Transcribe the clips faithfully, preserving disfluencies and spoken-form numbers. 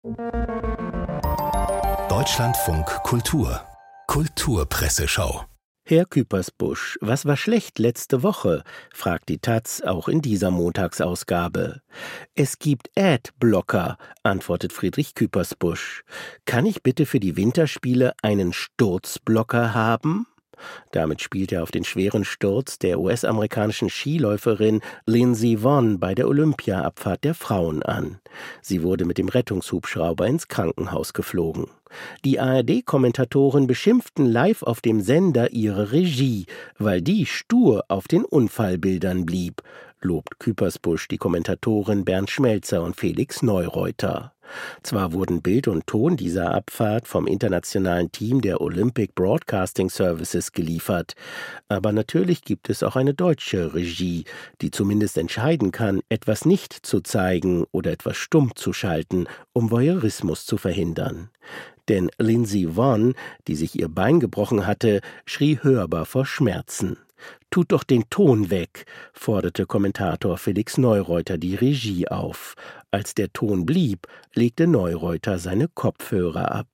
Deutschlandfunk Kultur Kulturpresseschau. Herr Küppersbusch, was war schlecht letzte Woche? Fragt die Taz auch in dieser Montagsausgabe. Es gibt Adblocker, antwortet Friedrich Küppersbusch. Kann ich bitte für die Winterspiele einen Sturzblocker haben? Damit spielt er auf den schweren Sturz der U S-amerikanischen Skiläuferin Lindsey Vonn bei der Olympia-Abfahrt der Frauen an. Sie wurde mit dem Rettungshubschrauber ins Krankenhaus geflogen. Die A R D-Kommentatoren beschimpften live auf dem Sender ihre Regie, weil die stur auf den Unfallbildern blieb, lobt Küppersbusch die Kommentatoren Bernd Schmelzer und Felix Neureuter. Zwar wurden Bild und Ton dieser Abfahrt vom internationalen Team der Olympic Broadcasting Services geliefert, aber natürlich gibt es auch eine deutsche Regie, die zumindest entscheiden kann, etwas nicht zu zeigen oder etwas stumm zu schalten, um Voyeurismus zu verhindern. Denn Lindsey Vonn, die sich ihr Bein gebrochen hatte, schrie hörbar vor Schmerzen. »Tut doch den Ton weg«, forderte Kommentator Felix Neureuter die Regie auf. Als der Ton blieb, legte Neureuter seine Kopfhörer ab.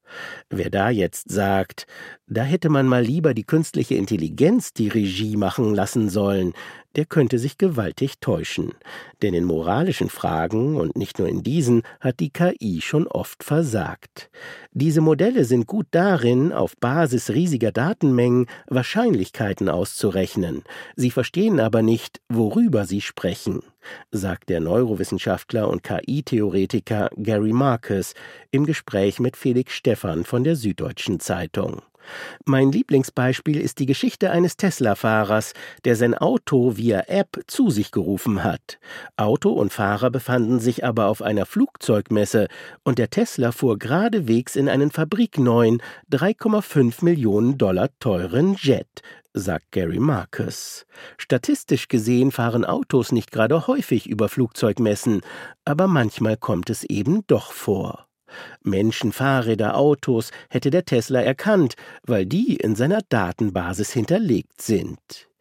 Wer da jetzt sagt, da hätte man mal lieber die künstliche Intelligenz die Regie machen lassen sollen, der könnte sich gewaltig täuschen. Denn in moralischen Fragen, und nicht nur in diesen, hat die K I schon oft versagt. Diese Modelle sind gut darin, auf Basis riesiger Datenmengen Wahrscheinlichkeiten auszurechnen. Sie verstehen aber nicht, worüber sie sprechen, sagt der Neurowissenschaftler und K I-Theoretiker Gary Marcus im Gespräch mit Felix Stephan von der Süddeutschen Zeitung. Mein Lieblingsbeispiel ist die Geschichte eines Tesla-Fahrers, der sein Auto via App zu sich gerufen hat. Auto und Fahrer befanden sich aber auf einer Flugzeugmesse und der Tesla fuhr geradewegs in einen fabrikneuen, drei Komma fünf Millionen Dollar teuren Jet, sagt Gary Marcus. Statistisch gesehen fahren Autos nicht gerade häufig über Flugzeugmessen, aber manchmal kommt es eben doch vor. Menschen, Fahrräder, Autos hätte der Tesla erkannt, weil die in seiner Datenbasis hinterlegt sind.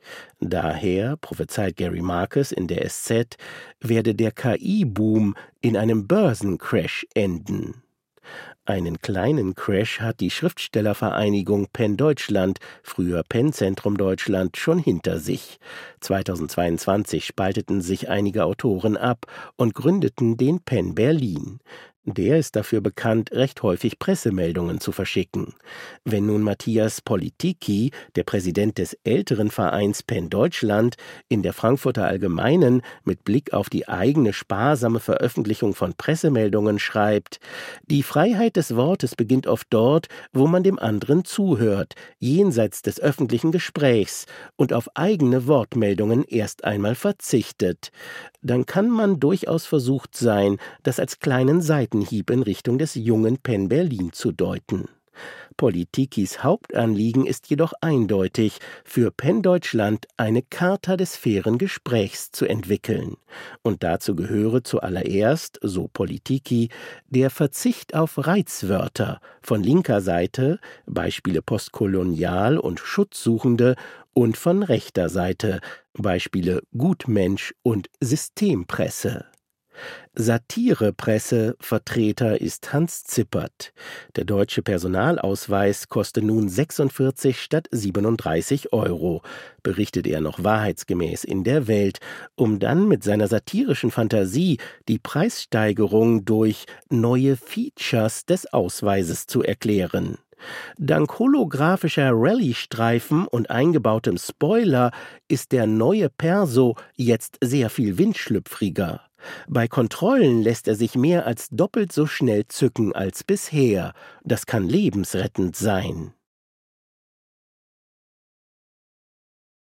Daher, prophezeit Gary Marcus in der S Z, werde der K I-Boom in einem Börsencrash enden. Einen kleinen Crash hat die Schriftstellervereinigung PEN Deutschland, früher PEN Zentrum Deutschland, schon hinter sich. zweitausendzweiundzwanzig spalteten sich einige Autoren ab und gründeten den PEN Berlin. Der ist dafür bekannt, recht häufig Pressemeldungen zu verschicken. Wenn nun Matthias Politiki, der Präsident des älteren Vereins PEN Deutschland, in der Frankfurter Allgemeinen mit Blick auf die eigene sparsame Veröffentlichung von Pressemeldungen schreibt: Die Freiheit des Wortes beginnt oft dort, wo man dem anderen zuhört, jenseits des öffentlichen Gesprächs und auf eigene Wortmeldungen erst einmal verzichtet. Dann kann man durchaus versucht sein, das als kleinen Seitenhieb in Richtung des jungen PEN Berlin zu deuten. Politikis Hauptanliegen ist jedoch eindeutig, für PEN Deutschland eine Charta des fairen Gesprächs zu entwickeln. Und dazu gehöre zuallererst, so Politiki, der Verzicht auf Reizwörter von linker Seite, Beispiele Postkolonial und Schutzsuchende, und von rechter Seite, Beispiele Gutmensch und Systempresse. Satirepresse-Vertreter ist Hans Zippert. Der deutsche Personalausweis koste nun sechsundvierzig statt siebenunddreißig Euro, berichtet er noch wahrheitsgemäß in der Welt, um dann mit seiner satirischen Fantasie die Preissteigerung durch neue Features des Ausweises zu erklären. Dank holographischer Rallye-Streifen und eingebautem Spoiler ist der neue Perso jetzt sehr viel windschlüpfriger. Bei Kontrollen lässt er sich mehr als doppelt so schnell zücken als bisher. Das kann lebensrettend sein.